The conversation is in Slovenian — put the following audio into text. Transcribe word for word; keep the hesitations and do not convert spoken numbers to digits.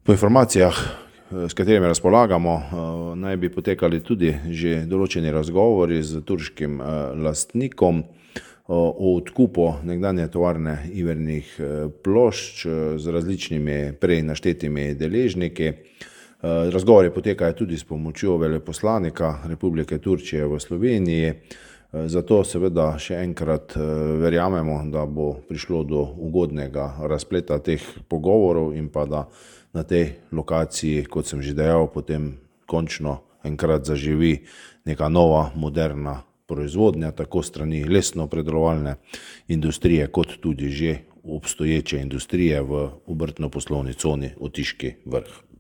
Po informacijah, s katerimi razpolagamo, naj bi potekali tudi že določeni razgovori s turškim lastnikom o odkupu nekdanje tovarne ivernih plošč z različnimi prej naštetimi deležniki. Razgovori potekajo tudi s pomočjo veleposlanika Republike Turčije v Sloveniji, zato seveda še enkrat verjamemo, da bo prišlo do ugodnega razpleta teh pogovorov in pa da na tej lokaciji, kot sem že dejal, potem končno enkrat zaživi neka nova, moderna proizvodnja, tako strani lesnopredelovalne industrije, kot tudi že obstoječe industrije v obrtno-poslovni coni Otiški Vrh.